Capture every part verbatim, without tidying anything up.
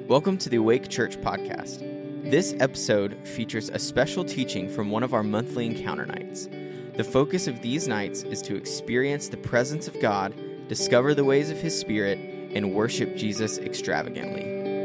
Welcome to the Awake Church podcast. This episode features a special teaching from one of our monthly encounter nights. The focus of these nights is to experience the presence of God, discover the ways of His Spirit, and worship Jesus extravagantly.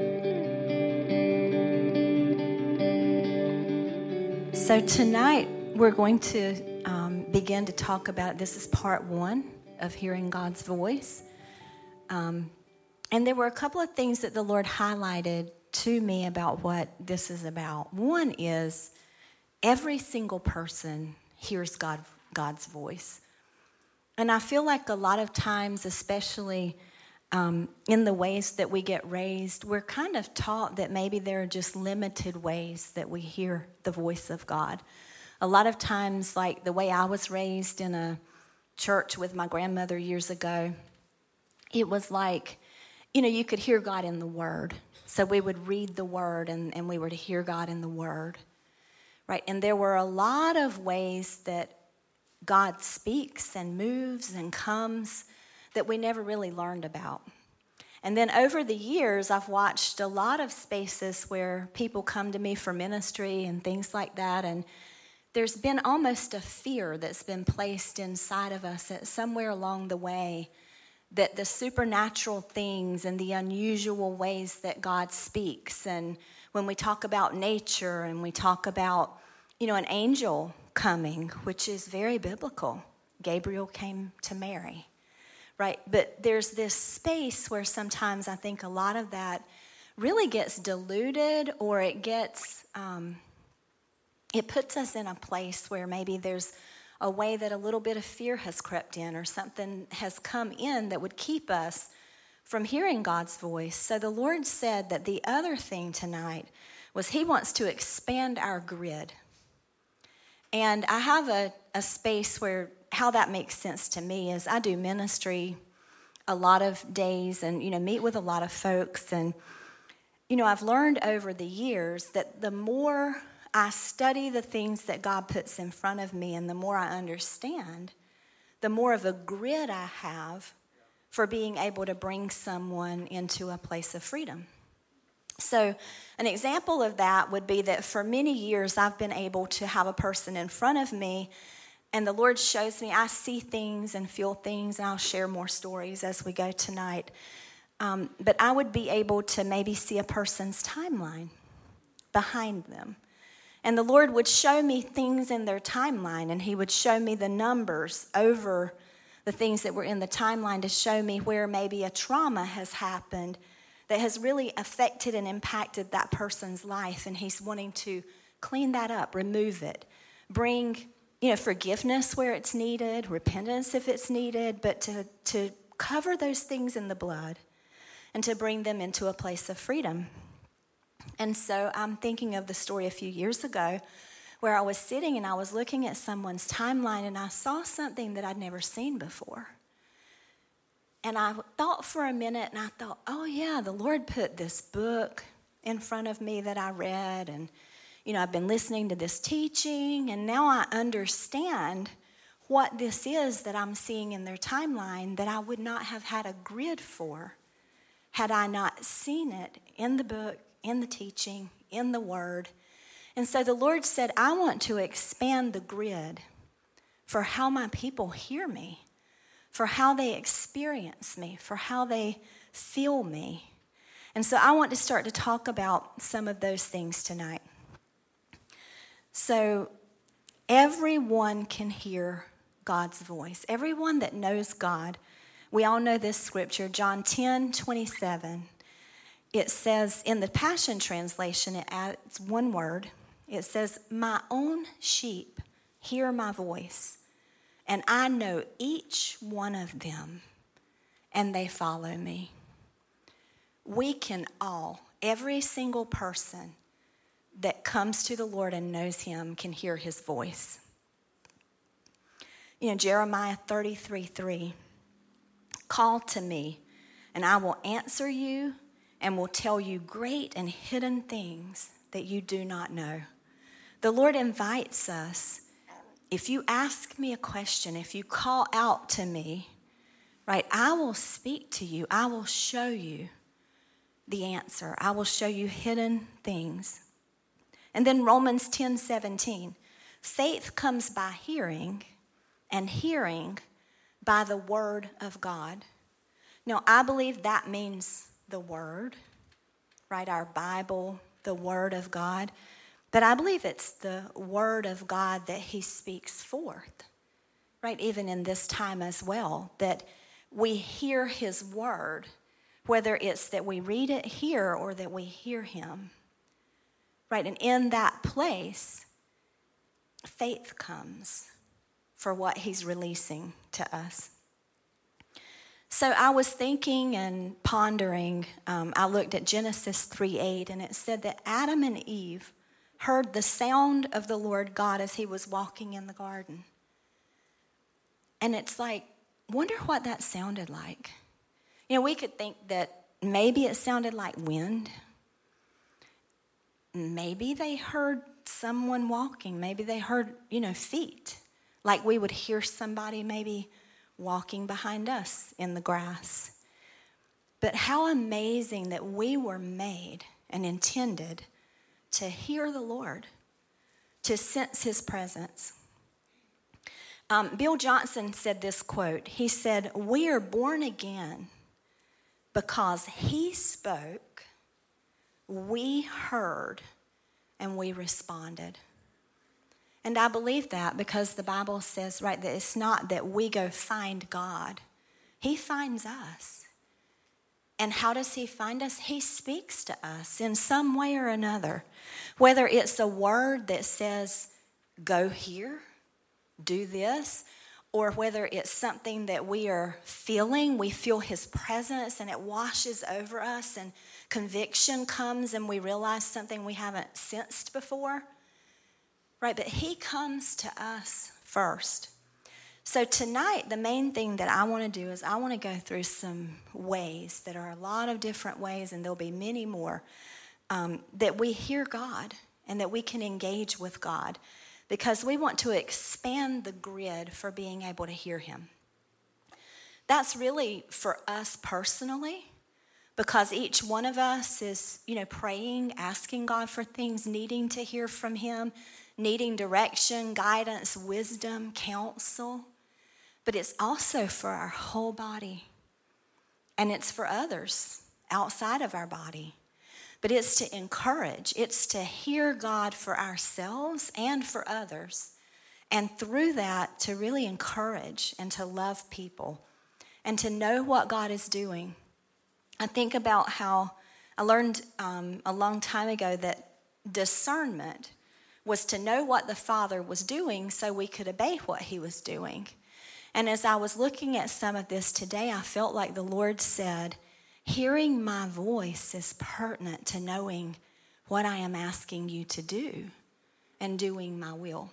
So tonight we're going to um, begin to talk about, this is part one of hearing God's voice. Um, and there were a couple of things that the Lord highlighted to me about what this is about. One is every single person hears God, God's voice. And I feel like a lot of times, especially um, in the ways that we get raised, we're kind of taught that maybe there are just limited ways that we hear the voice of God. A lot of times, like the way I was raised in a church with my grandmother years ago, it was like, you know, you could hear God in the Word. So we would read the Word and, and we were to hear God in the Word, right? And there were a lot of ways that God speaks and moves and comes that we never really learned about. And then over the years, I've watched a lot of spaces where people come to me for ministry and things like that, and there's been almost a fear that's been placed inside of us that somewhere along the way that the supernatural things and the unusual ways that God speaks, and when we talk about nature and we talk about, you know, an angel coming, which is very biblical. Gabriel came to Mary, right? But there's this space where sometimes I think a lot of that really gets diluted, or it gets, um, it puts us in a place where maybe there's a way that a little bit of fear has crept in, or something has come in that would keep us from hearing God's voice. So the Lord said that the other thing tonight was He wants to expand our grid. And I have a, a space where how that makes sense to me is I do ministry a lot of days and, you know, meet with a lot of folks. And, you know, I've learned over the years that the more I study the things that God puts in front of me, and the more I understand, the more of a grid I have for being able to bring someone into a place of freedom. So an example of that would be that for many years I've been able to have a person in front of me, and the Lord shows me, I see things and feel things, and I'll share more stories as we go tonight. Um, but I would be able to maybe see a person's timeline behind them. And the Lord would show me things in their timeline, and He would show me the numbers over the things that were in the timeline to show me where maybe a trauma has happened that has really affected and impacted that person's life. And He's wanting to clean that up, remove it, bring, you know, forgiveness where it's needed, repentance if it's needed, but to, to cover those things in the blood and to bring them into a place of freedom. And so I'm thinking of the story a few years ago where I was sitting and I was looking at someone's timeline, and I saw something that I'd never seen before. And I thought for a minute, and I thought, oh yeah, the Lord put this book in front of me that I read, and, you know, I've been listening to this teaching, and now I understand what this is that I'm seeing in their timeline that I would not have had a grid for had I not seen it in the book, in the teaching, in the Word. And so the Lord said, I want to expand the grid for how my people hear me, for how they experience me, for how they feel me. And so I want to start to talk about some of those things tonight. So everyone can hear God's voice. Everyone that knows God. We all know this scripture, John ten twenty-seven. It says, in the Passion Translation, it adds one word. It says, my own sheep hear my voice, and I know each one of them, and they follow me. We can all, every single person that comes to the Lord and knows Him can hear His voice. You know, Jeremiah thirty-three three, call to me, and I will answer you and will tell you great and hidden things that you do not know. The Lord invites us, if you ask me a question, if you call out to me, right, I will speak to you, I will show you the answer. I will show you hidden things. And then Romans ten seventeen. Faith comes by hearing, and hearing by the word of God. Now, I believe that means the word, right? Our Bible, the word of God. But I believe it's the word of God that he speaks forth, right? Even in this time as well, that we hear his word, whether it's that we read it here or that we hear him, right? And in that place, faith comes for what he's releasing to us. So I was thinking and pondering. Um, I looked at Genesis three eight, and it said that Adam and Eve heard the sound of the Lord God as he was walking in the garden. And it's like, wonder what that sounded like. You know, we could think that maybe it sounded like wind. Maybe they heard someone walking. Maybe they heard, you know, feet. Like we would hear somebody maybe walking behind us in the grass. But how amazing that we were made and intended to hear the Lord, to sense his presence. Um, Bill Johnson said this quote. He said, "We are born again because he spoke, we heard, and we responded." And I believe that because the Bible says, right, that it's not that we go find God. He finds us. And how does he find us? He speaks to us in some way or another. Whether it's a word that says, go here, do this, or whether it's something that we are feeling, we feel his presence and it washes over us and conviction comes and we realize something we haven't sensed before. Right, but he comes to us first. So tonight, the main thing that I want to do is I want to go through some ways. There are a lot of different ways, and there'll be many more, um, that we hear God and that we can engage with God, because we want to expand the grid for being able to hear him. That's really for us personally, because each one of us is, you know, praying, asking God for things, needing to hear from him, needing direction, guidance, wisdom, counsel. But it's also for our whole body. And it's for others outside of our body. But it's to encourage. It's to hear God for ourselves and for others. And through that, to really encourage and to love people. And to know what God is doing. I think about how I learned um, a long time ago that discernment was to know what the Father was doing so we could obey what he was doing. And as I was looking at some of this today, I felt like the Lord said, hearing my voice is pertinent to knowing what I am asking you to do and doing my will.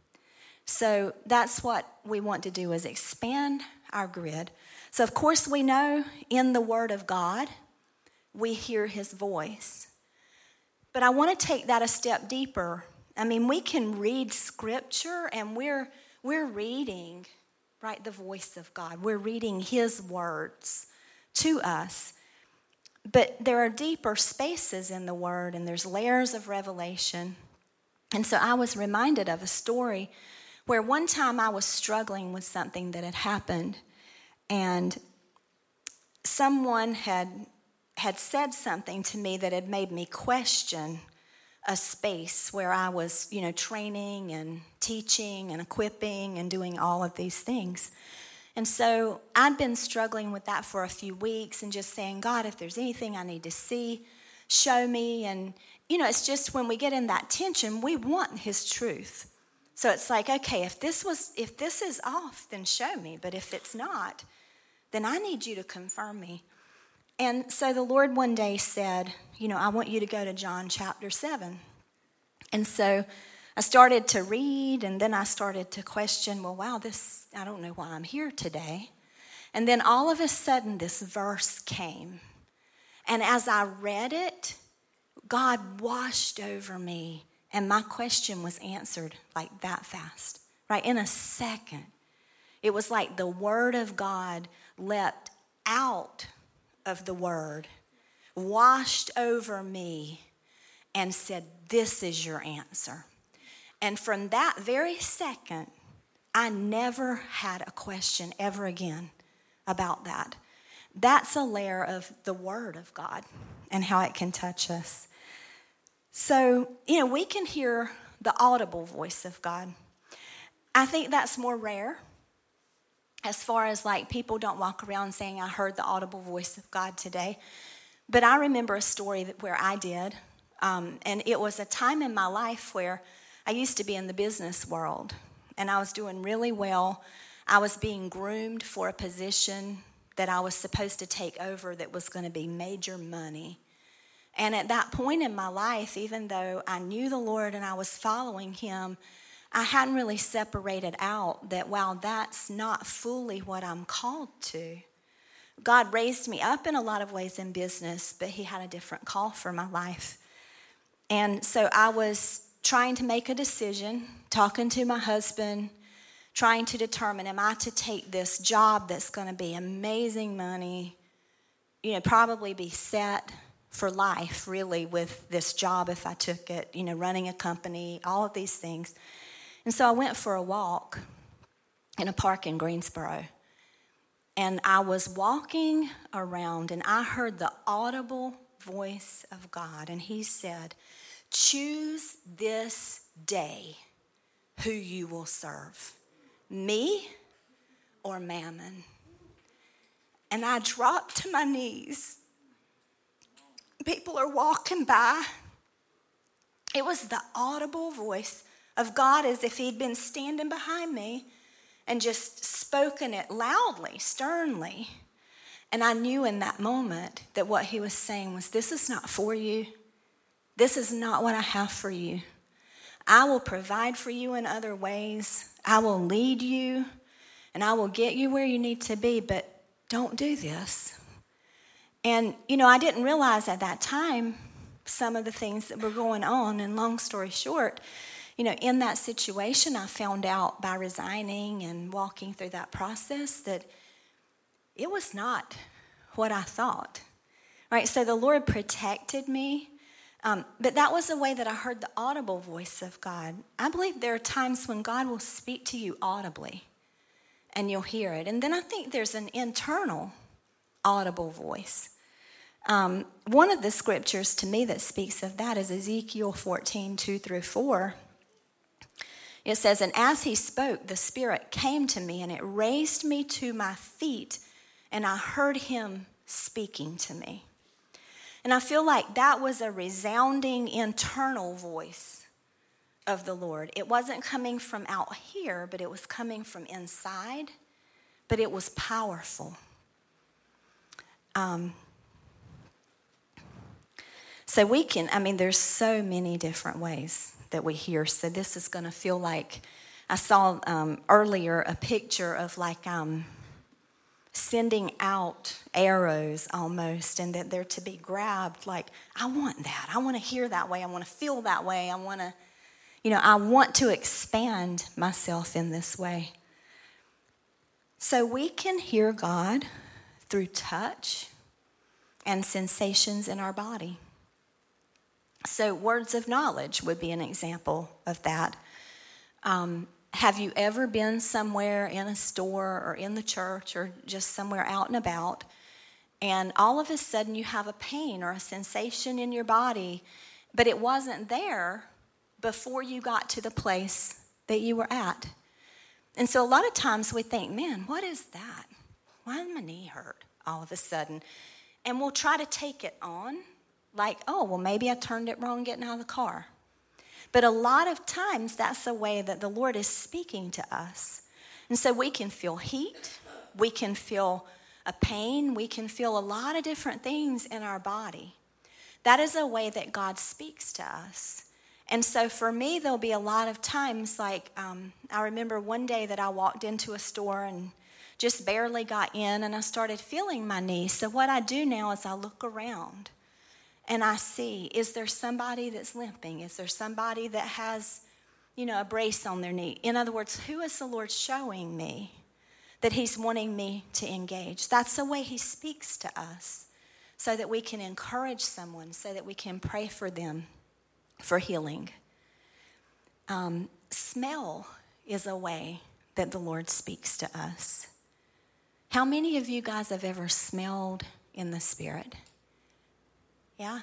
So that's what we want to do, is expand our grid. So of course we know in the Word of God, we hear his voice. But I want to take that a step deeper. I mean, we can read scripture and we're we're reading, right, the voice of God. We're reading his words to us. But there are deeper spaces in the word, and there's layers of revelation. And so I was reminded of a story where one time I was struggling with something that had happened, and someone had had said something to me that had made me question a space where I was, you know, training and teaching and equipping and doing all of these things. And so I'd been struggling with that for a few weeks and just saying, God, if there's anything I need to see, show me. And, you know, it's just when we get in that tension, we want his truth. So it's like, okay, if this was, if this is off, then show me. But if it's not, then I need you to confirm me. And so the Lord one day said, you know, I want you to go to John chapter seven. And so I started to read, and then I started to question, well, wow, this, I don't know why I'm here today. And then all of a sudden, this verse came. And as I read it, God washed over me, and my question was answered like that fast, right? In a second. It was like the word of God leapt out of the word, washed over me and said, this is your answer. And from that very second, I never had a question ever again about that. That's a layer of the Word of God and how it can touch us. So, you know, we can hear the audible voice of God. I think that's more rare, as far as like people don't walk around saying, I heard the audible voice of God today. But I remember a story that where I did, um, and it was a time in my life where I used to be in the business world, and I was doing really well. I was being groomed for a position that I was supposed to take over that was going to be major money. And at that point in my life, even though I knew the Lord and I was following Him, I hadn't really separated out that, wow, that's not fully what I'm called to. God raised me up in a lot of ways in business, but He had a different call for my life. And so I was trying to make a decision, talking to my husband, trying to determine, am I to take this job that's going to be amazing money, you know, probably be set for life, really, with this job if I took it, you know, running a company, all of these things. And so I went for a walk in a park in Greensboro. And I was walking around, and I heard the audible voice of God. And He said, choose this day who you will serve, me or mammon. And I dropped to my knees. People are walking by. It was the audible voice of God, as if He'd been standing behind me and just spoken it loudly, sternly. And I knew in that moment that what He was saying was, this is not for you. This is not what I have for you. I will provide for you in other ways. I will lead you, and I will get you where you need to be, but don't do this. And, you know, I didn't realize at that time some of the things that were going on. And long story short, you know, in that situation, I found out by resigning and walking through that process that it was not what I thought, right? So the Lord protected me, um, but that was the way that I heard the audible voice of God. I believe there are times when God will speak to you audibly, and you'll hear it. And then I think there's an internal audible voice. Um, one of the scriptures to me that speaks of that is Ezekiel fourteen, two through four. It says, and as He spoke, the Spirit came to me, and it raised me to my feet, and I heard Him speaking to me. And I feel like that was a resounding internal voice of the Lord. It wasn't coming from out here, but it was coming from inside, but it was powerful. Um, so we can, I mean, there's so many different ways that we hear. So this is going to feel like, I saw um, earlier a picture of like um, sending out arrows almost, and that they're to be grabbed. Like, I want that. I want to hear that way. I want to feel that way. I want to, you know, I want to expand myself in this way. So we can hear God through touch and sensations in our body. So words of knowledge would be an example of that. Um, have you ever been somewhere in a store or in the church or just somewhere out and about, and all of a sudden you have a pain or a sensation in your body, but it wasn't there before you got to the place that you were at? And so a lot of times we think, man, what is that? Why did my knee hurt all of a sudden? And we'll try to take it on. Like, oh, well, maybe I turned it wrong getting out of the car. But a lot of times, that's the way that the Lord is speaking to us. And so we can feel heat. We can feel a pain. We can feel a lot of different things in our body. That is a way that God speaks to us. And so for me, there'll be a lot of times, like, um, I remember one day that I walked into a store and just barely got in, and I started feeling my knee. So what I do now is I look around. And I see, is there somebody that's limping? Is there somebody that has, you know, a brace on their knee? In other words, who is the Lord showing me that He's wanting me to engage? That's the way He speaks to us. so that we can encourage someone, so that we can pray for them for healing. Um, smell is a way that the Lord speaks to us. How many of you guys have ever smelled in the Spirit? Yeah?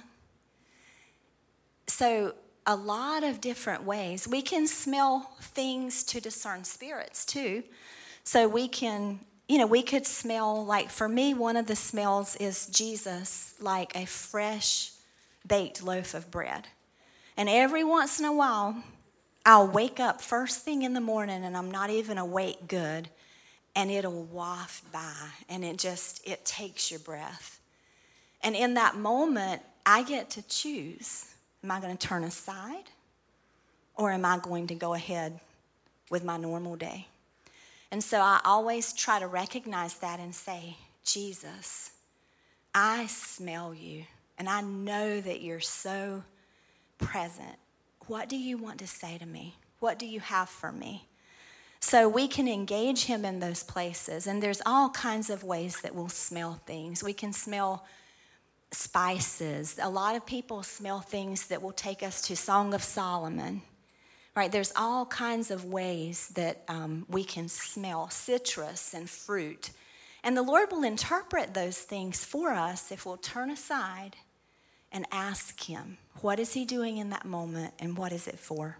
So a lot of different ways. We can smell things to discern spirits too. So we can, you know, we could smell, like for me, one of the smells is Jesus, like a fresh baked loaf of bread. And every once in a while, I'll wake up first thing in the morning and I'm not even awake good, and it'll waft by and it just, it takes your breath. And in that moment, I get to choose. Am I going to turn aside, or am I going to go ahead with my normal day? And so I always try to recognize that and say, Jesus, I smell you, and I know that you're so present. What do you want to say to me? What do you have for me? So we can engage him in those places, and there's all kinds of ways that we'll smell things. We can smell spices. A lot of people smell things that will take us to Song of Solomon, right? There's all kinds of ways that um, we can smell citrus and fruit. And the Lord will interpret those things for us if we'll turn aside and ask him, what is he doing in that moment and what is it for?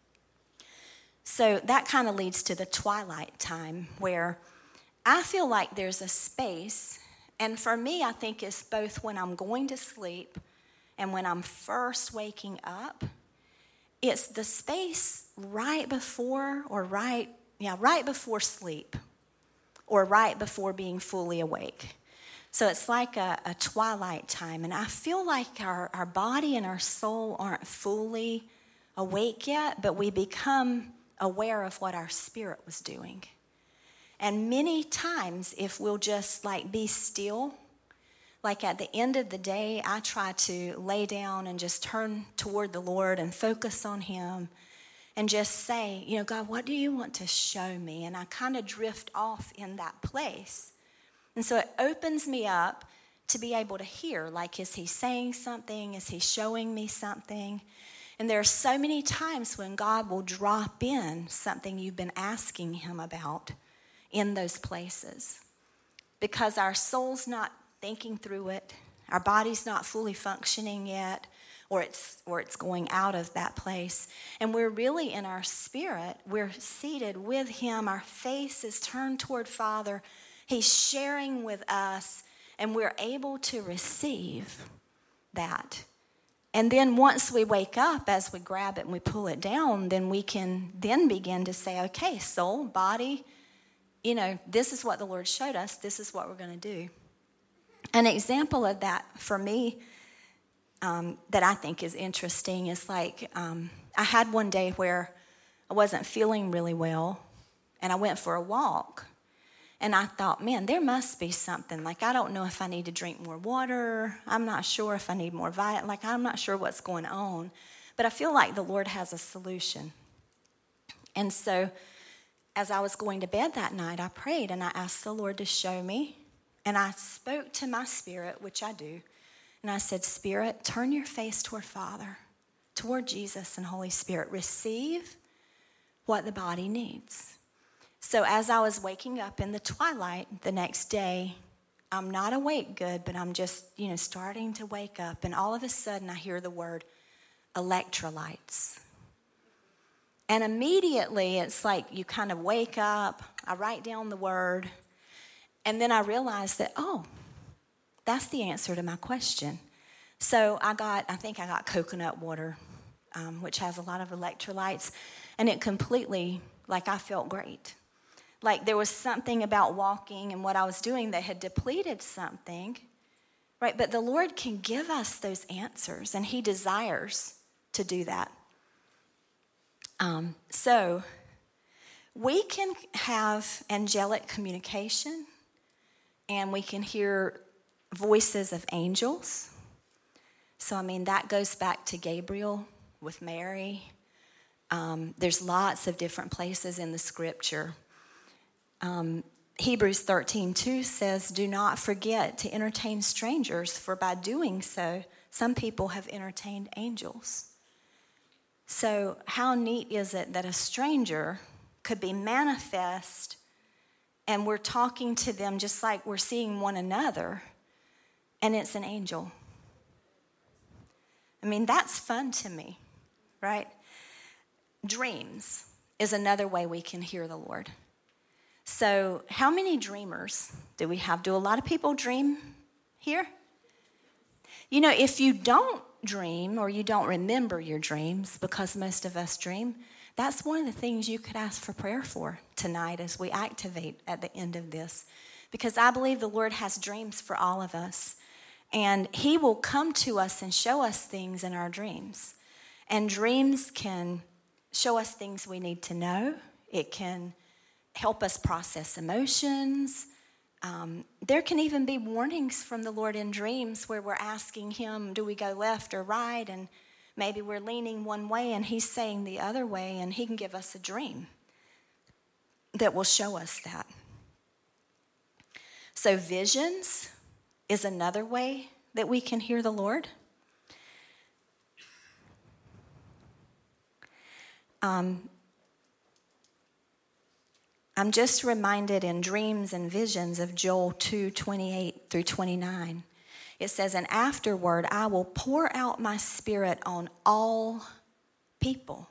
So that kind of leads to the twilight time, where I feel like there's a space. And for me, I think it's both when I'm going to sleep and when I'm first waking up. It's the space right before or right, yeah, right before sleep, or right before being fully awake. So it's like a, a twilight time. And I feel like our, our body and our soul aren't fully awake yet, but we become aware of what our spirit was doing. And many times, if we'll just like be still, like at the end of the day, I try to lay down and just turn toward the Lord and focus on him and just say, you know, God, what do you want to show me? And I kind of drift off in that place. And so it opens me up to be able to hear, like, is he saying something? Is he showing me something? And there are so many times when God will drop in something you've been asking him about in those places, because our soul's not thinking through it, our body's not fully functioning yet, or it's or it's going out of that place, and we're really in our spirit, we're seated with him, our face is turned toward Father, he's sharing with us, and we're able to receive that. And then once we wake up, as we grab it and we pull it down, then we can then begin to say, okay, soul, body, you know, this is what the Lord showed us. This is what we're going to do. An example of that for me um, that I think is interesting is like um, I had one day where I wasn't feeling really well, and I went for a walk. And I thought, man, there must be something. Like, I don't know if I need to drink more water. I'm not sure if I need more vitamin. Like, I'm not sure what's going on. But I feel like the Lord has a solution. And so as I was going to bed that night, I prayed and I asked the Lord to show me. And I spoke to my spirit, which I do. And I said, Spirit, turn your face toward Father, toward Jesus and Holy Spirit. Receive what the body needs. So as I was waking up in the twilight the next day, I'm not awake good, but I'm just, you know, starting to wake up. And all of a sudden I hear the word electrolytes. And immediately it's like you kind of wake up, I write down the word, and then I realize that, oh, that's the answer to my question. So I got, I think I got coconut water, um, which has a lot of electrolytes, and it completely, like, I felt great. Like there was something about walking and what I was doing that had depleted something, right? But the Lord can give us those answers, and he desires to do that. Um, so we can have angelic communication, and we can hear voices of angels. So, I mean, that goes back to Gabriel with Mary. Um, there's lots of different places in the scripture. Um, Hebrews thirteen two says, do not forget to entertain strangers, for by doing so, some people have entertained angels. So how neat is it that a stranger could be manifest and we're talking to them just like we're seeing one another, and it's an angel? I mean, that's fun to me, right? Dreams is another way we can hear the Lord. So how many dreamers do we have? Do a lot of people dream here? You know, if you don't dream or you don't remember your dreams, because most of us dream, that's one of the things you could ask for prayer for tonight as we activate at the end of this. Because I believe the Lord has dreams for all of us. And he will come to us and show us things in our dreams. And dreams can show us things we need to know. It can help us process emotions. Um, there can even be warnings from the Lord in dreams where we're asking him, do we go left or right? And maybe we're leaning one way and he's saying the other way, and he can give us a dream that will show us that. So visions is another way that we can hear the Lord. Um, I'm just reminded in dreams and visions of Joel two twenty-eight through twenty-nine. It says, and afterward I will pour out my spirit on all people.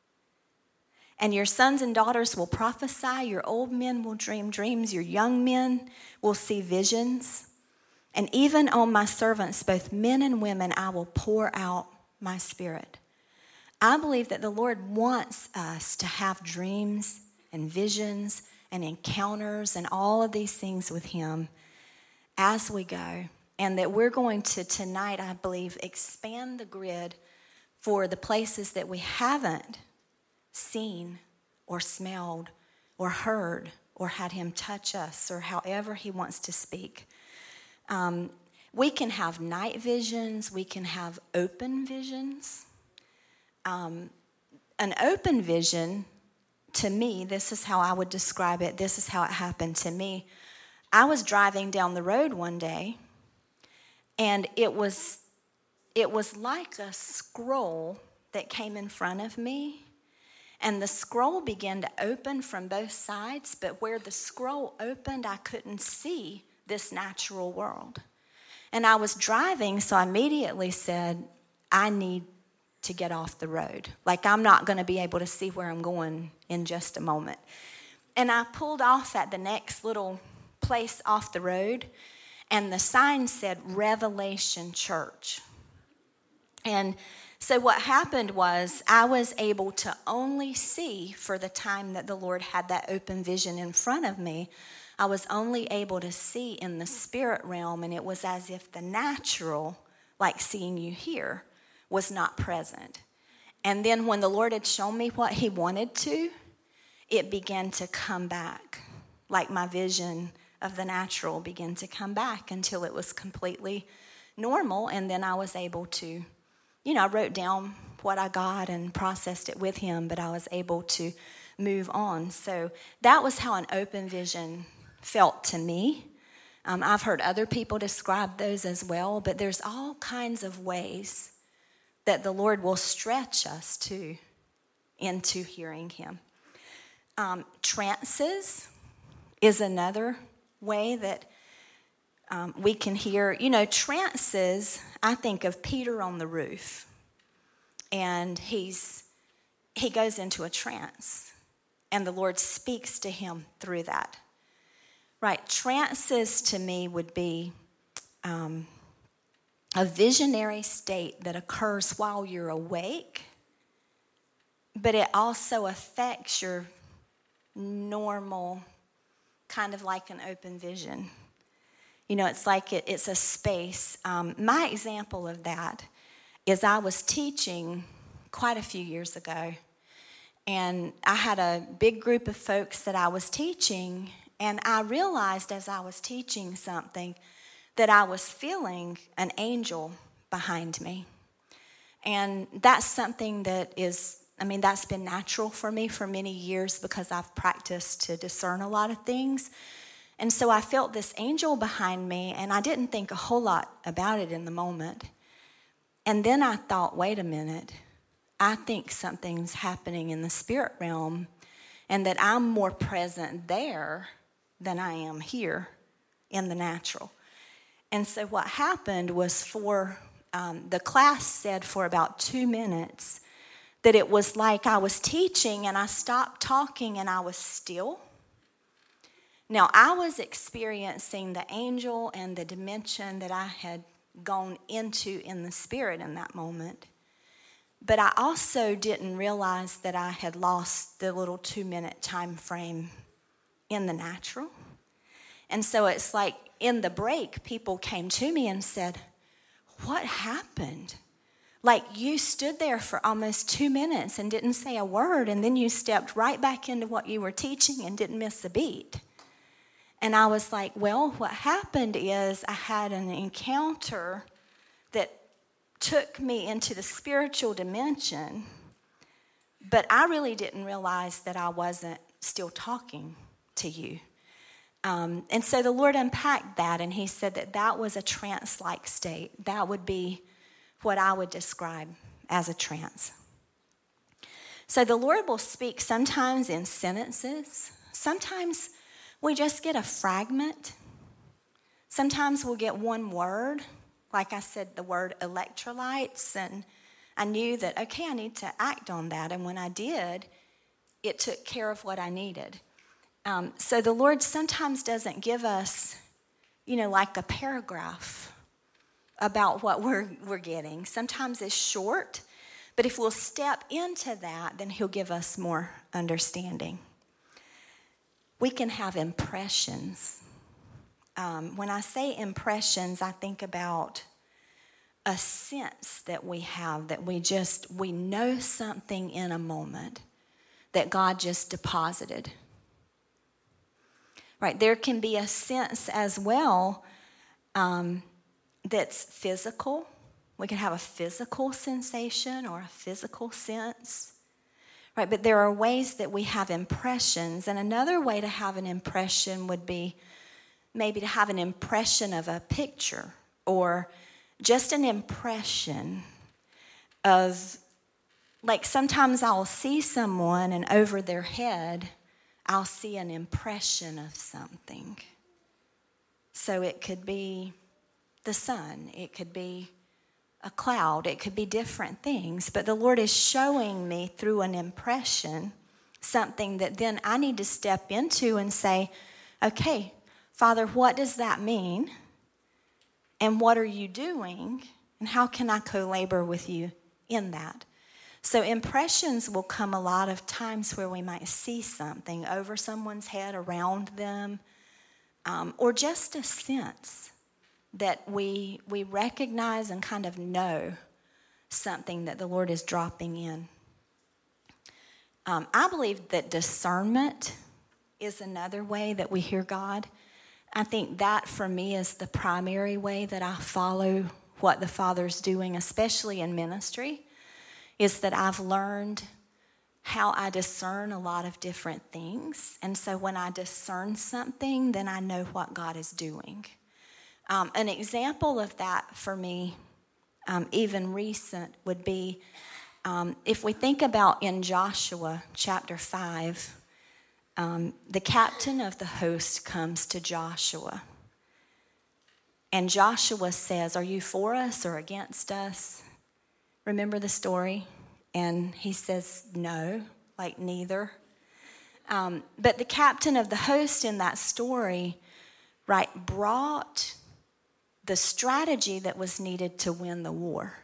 And your sons and daughters will prophesy, your old men will dream dreams, your young men will see visions. And even on my servants, both men and women, I will pour out my spirit. I believe that the Lord wants us to have dreams and visions and encounters and all of these things with him as we go. And that we're going to tonight, I believe, expand the grid for the places that we haven't seen or smelled or heard or had him touch us, or however he wants to speak. Um, we can have night visions. We can have open visions. Um, an open vision, to me, this is how I would describe it. This is how it happened to me. I was driving down the road one day, and it was it was like a scroll that came in front of me. And the scroll began to open from both sides, but where the scroll opened, I couldn't see this natural world. And I was driving, so I immediately said, I need to get off the road. Like, I'm not going to be able to see where I'm going in just a moment. And I pulled off at the next little place off the road, and the sign said Revelation Church. And so what happened was I was able to only see, for the time that the Lord had that open vision in front of me, I was only able to see in the spirit realm, and it was as if the natural, like seeing you here, was not present. And then when the Lord had shown me what he wanted to, it began to come back, like my vision of the natural began to come back until it was completely normal, and then I was able to, you know, I wrote down what I got and processed it with him, but I was able to move on. So that was how an open vision felt to me. Um, I've heard other people describe those as well, but there's all kinds of ways that the Lord will stretch us to into hearing him. Um, trances is another way that um, we can hear. You know, trances, I think of Peter on the roof, and he's he goes into a trance, and the Lord speaks to him through that. Right, trances to me would be um, a visionary state that occurs while you're awake, but it also affects your normal, kind of like an open vision. You know, it's like it, it's a space. Um, my example of that is I was teaching quite a few years ago, and I had a big group of folks that I was teaching, and I realized as I was teaching something that I was feeling an angel behind me. And that's something that is, I mean, that's been natural for me for many years because I've practiced to discern a lot of things. And so I felt this angel behind me, and I didn't think a whole lot about it in the moment. And then I thought, wait a minute, I think something's happening in the spirit realm, and that I'm more present there than I am here in the natural. And so what happened was for, um, the class said for about two minutes that it was like I was teaching and I stopped talking and I was still. Now, I was experiencing the angel and the dimension that I had gone into in the spirit in that moment. But I also didn't realize that I had lost the little two-minute time frame in the natural. And so it's like in the break, people came to me and said, what happened? Like you stood there for almost two minutes and didn't say a word, and then you stepped right back into what you were teaching and didn't miss a beat. And I was like, well, what happened is I had an encounter that took me into the spiritual dimension, but I really didn't realize that I wasn't still talking to you. Um, and so the Lord unpacked that, and he said that that was a trance-like state. That would be what I would describe as a trance. So the Lord will speak sometimes in sentences. Sometimes we just get a fragment. Sometimes we'll get one word. Like I said, the word electrolytes, and I knew that, okay, I need to act on that. And when I did, it took care of what I needed. Um, so the Lord sometimes doesn't give us, you know, like a paragraph about what we're we're getting. Sometimes it's short, but if we'll step into that, then he'll give us more understanding. We can have impressions. Um, when I say impressions, I think about a sense that we have, that we just, we know something in a moment that God just deposited. Right, there can be a sense as well um, that's physical. We can have a physical sensation or a physical sense. Right, but there are ways that we have impressions. And another way to have an impression would be maybe to have an impression of a picture, or just an impression of, like sometimes I'll see someone and over their head, I'll see an impression of something. So it could be the sun, it could be a cloud, it could be different things. But the Lord is showing me through an impression something that then I need to step into and say, okay, Father, what does that mean? And what are you doing? And how can I co-labor with you in that? So impressions will come a lot of times where we might see something over someone's head, around them, um, or just a sense that we we recognize and kind of know something that the Lord is dropping in. Um, I believe that discernment is another way that we hear God. I think that for me is the primary way that I follow what the Father's doing, especially in ministry, is that I've learned how I discern a lot of different things. And so when I discern something, then I know what God is doing. Um, an example of that for me, um, even recent, would be um, if we think about in Joshua chapter five, um, the captain of the host comes to Joshua. And Joshua says, are you for us or against us? Remember the story? And he says, no, like neither. Um, but the captain of the host in that story, right, brought the strategy that was needed to win the war.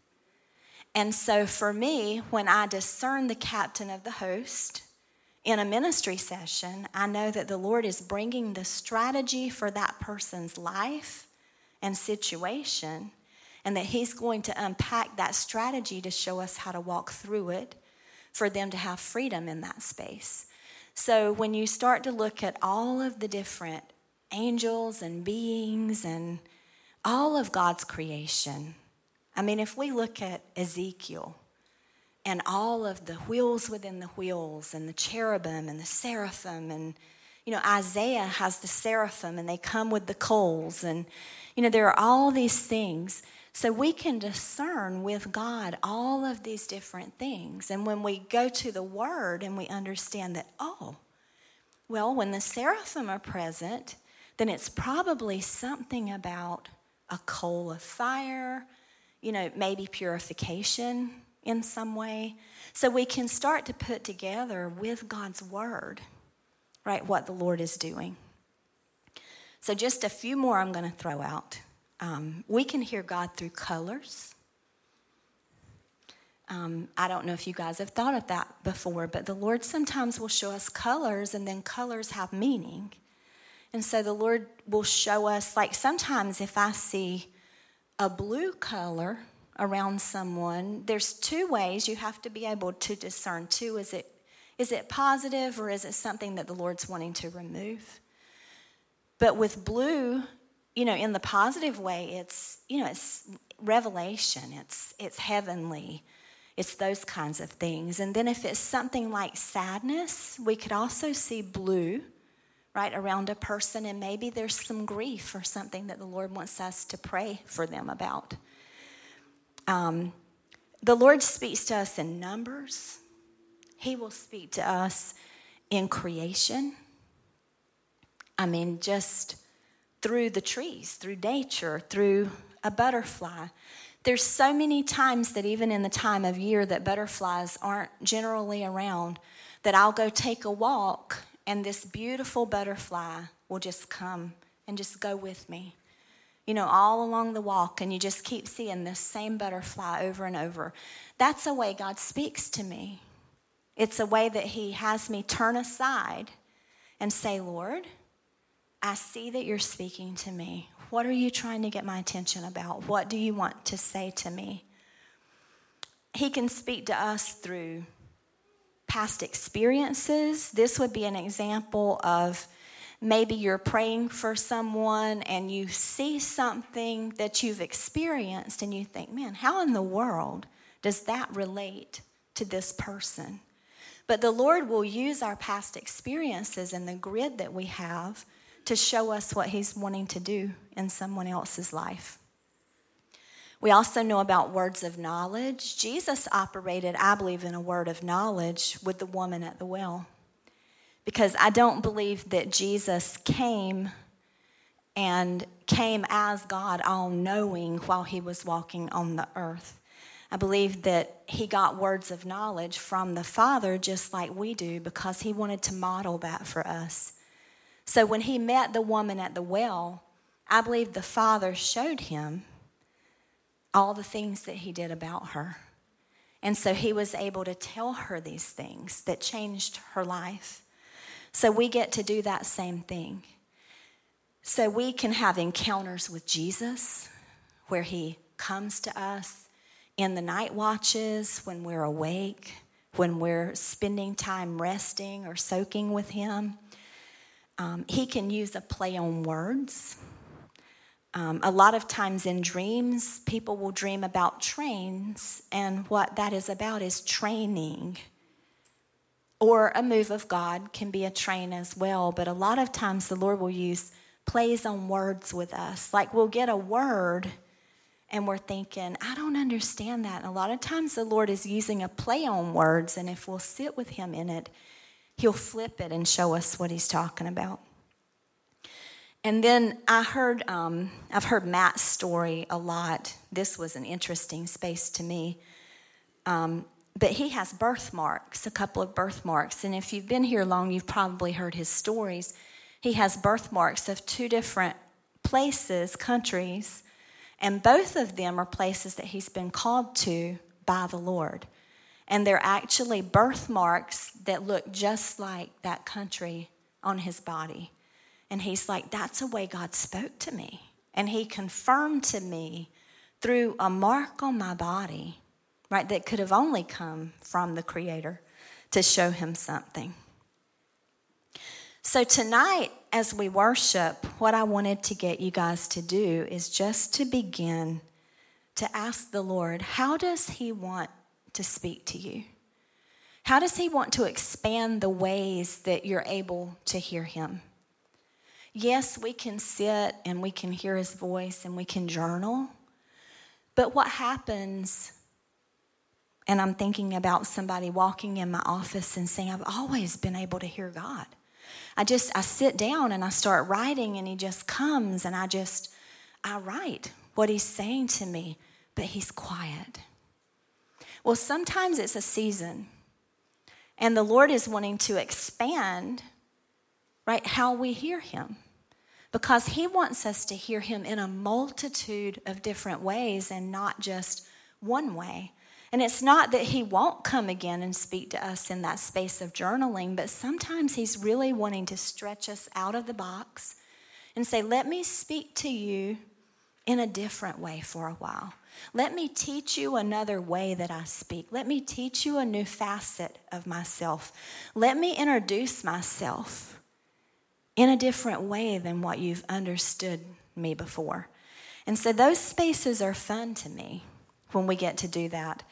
And so for me, when I discern the captain of the host in a ministry session, I know that the Lord is bringing the strategy for that person's life and situation, and that he's going to unpack that strategy to show us how to walk through it for them to have freedom in that space. So when you start to look at all of the different angels and beings and all of God's creation, I mean, if we look at Ezekiel and all of the wheels within the wheels and the cherubim and the seraphim and, You know, Isaiah has the seraphim, and they come with the coals, and, you know, there are all these things. So we can discern with God all of these different things. And when we go to the Word and we understand that, oh, well, when the seraphim are present, then it's probably something about a coal of fire, you know, maybe purification in some way. So we can start to put together with God's Word, right, what the Lord is doing. So just a few more I'm going to throw out. Um, we can hear God through colors. Um, I don't know if you guys have thought of that before, but the Lord sometimes will show us colors, and then colors have meaning. And so the Lord will show us, like sometimes if I see a blue color around someone, there's two ways you have to be able to discern too. Is it is it positive, or is it something that the Lord's wanting to remove? But with blue, you know, in the positive way, it's, you know, it's revelation, it's it's heavenly, it's those kinds of things. And then if it's something like sadness, we could also see blue, right, around a person, and maybe there's some grief or something that the Lord wants us to pray for them about. Um, the Lord speaks to us in numbers. He will speak to us in creation. I mean, just through the trees, through nature, through a butterfly. There's so many times that even in the time of year that butterflies aren't generally around, that I'll go take a walk and this beautiful butterfly will just come and just go with me, you know, all along the walk, and you just keep seeing this same butterfly over and over. That's a way God speaks to me. It's a way that he has me turn aside and say, Lord, I see that you're speaking to me. What are you trying to get my attention about? What do you want to say to me? He can speak to us through past experiences. This would be an example of maybe you're praying for someone and you see something that you've experienced and you think, man, how in the world does that relate to this person? But the Lord will use our past experiences and the grid that we have to show us what he's wanting to do in someone else's life. We also know about words of knowledge. Jesus operated, I believe, in a word of knowledge with the woman at the well. Because I don't believe that Jesus came and came as God all-knowing while he was walking on the earth. I believe that he got words of knowledge from the Father just like we do, because he wanted to model that for us. So when he met the woman at the well, I believe the Father showed him all the things that he did about her. And so he was able to tell her these things that changed her life. So we get to do that same thing. So we can have encounters with Jesus where he comes to us in the night watches, when we're awake, when we're spending time resting or soaking with him. Um, he can use a play on words. Um, a lot of times in dreams, people will dream about trains, and what that is about is training. Or a move of God can be a train as well, but a lot of times the Lord will use plays on words with us. Like we'll get a word and we're thinking, I don't understand that. And a lot of times the Lord is using a play on words, and if we'll sit with him in it, he'll flip it and show us what he's talking about. And then I heard, um, I've heard Matt's story a lot. This was an interesting space to me. Um, but he has birthmarks, a couple of birthmarks. And if you've been here long, you've probably heard his stories. He has birthmarks of two different places, countries, and both of them are places that he's been called to by the Lord. And they're actually birthmarks that look just like that country on his body. And he's like, that's a way God spoke to me. And he confirmed to me through a mark on my body, right, that could have only come from the Creator to show him something. So tonight, as we worship, what I wanted to get you guys to do is just to begin to ask the Lord, how does he want to speak to you? How does he want to expand the ways that you're able to hear him? Yes, we can sit and we can hear his voice and we can journal. But what happens, and I'm thinking about somebody walking in my office and saying, I've always been able to hear God. I just, I sit down and I start writing and he just comes and I just, I write what he's saying to me, but he's quiet. Well, sometimes it's a season and the Lord is wanting to expand, right, how we hear him, because he wants us to hear him in a multitude of different ways and not just one way. And it's not that he won't come again and speak to us in that space of journaling, but sometimes he's really wanting to stretch us out of the box and say, let me speak to you in a different way for a while. Let me teach you another way that I speak. Let me teach you a new facet of myself. Let me introduce myself in a different way than what you've understood me before. And so those spaces are fun to me when we get to do that.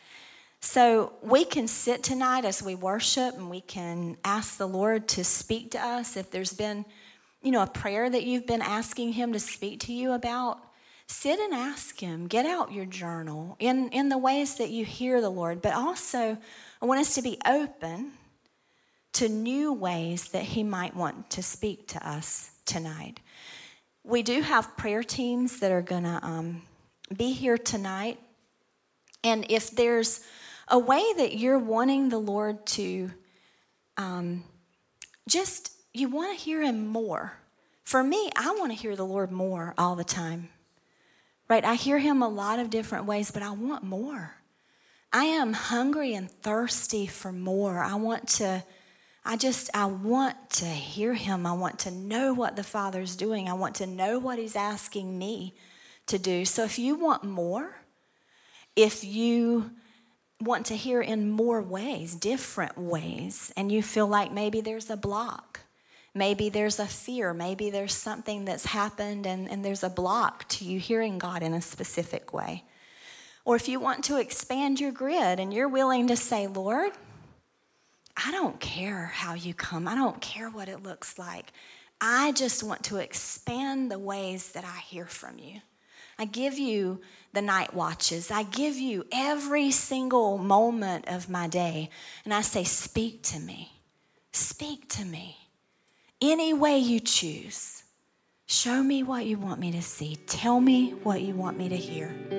So we can sit tonight as we worship and we can ask the Lord to speak to us. If there's been, you know, a prayer that you've been asking him to speak to you about, sit and ask him. Get out your journal in, in the ways that you hear the Lord. But also, I want us to be open to new ways that he might want to speak to us tonight. We do have prayer teams that are going to um, be here tonight. And if there's a way that you're wanting the Lord to um, just, you want to hear him more. For me, I want to hear the Lord more all the time. Right? I hear him a lot of different ways, but I want more. I am hungry and thirsty for more. I want to, I just, I want to hear him. I want to know what the Father's doing. I want to know what he's asking me to do. So if you want more, if you want to hear in more ways, different ways, and you feel like maybe there's a block, maybe there's a fear, maybe there's something that's happened and, and there's a block to you hearing God in a specific way. Or if you want to expand your grid and you're willing to say, Lord, I don't care how you come. I don't care what it looks like. I just want to expand the ways that I hear from you. I give you the night watches. I give you every single moment of my day. And I say, speak to me. Speak to me. Any way you choose. Show me what you want me to see. Tell me what you want me to hear.